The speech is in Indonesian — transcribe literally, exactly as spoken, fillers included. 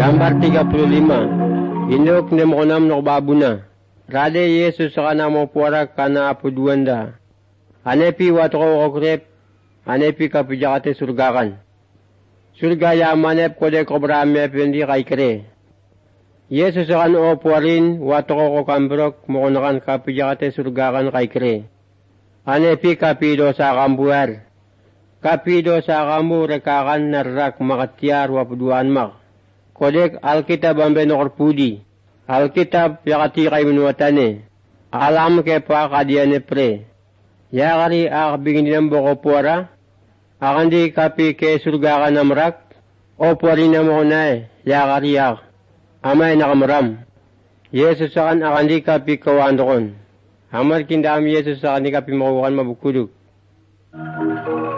Gambar tiga puluh lima. Inok ne mokonam nok babuna. Rade Yesus kana mo puara kana apu duanda. Anepi watro okrep. Anepi kapijakate surgakan. Surga ya manep kode kobrame pendi kaikre. Yesus kan o puarin watro ko kambrok mokonakan kapijakate surgakan kaikre. Anepi kapido sa kambuar. Kapido sa kamu rekakan narak makatiar wapuduan mak. Kodek Alkitab ambe nokor pudi. Alkitab yakati kay minuatane. Alam ke pa kadiane pre. Yakari ak bingin ng boko puara. Akandi kapi ke surga ka namrak. O puari na mo na yakari ak. Amay nakamaram. Yesus akan akandi kapi kawandokon. Amar kindam Yesus akan kapi makukan mabukuduk.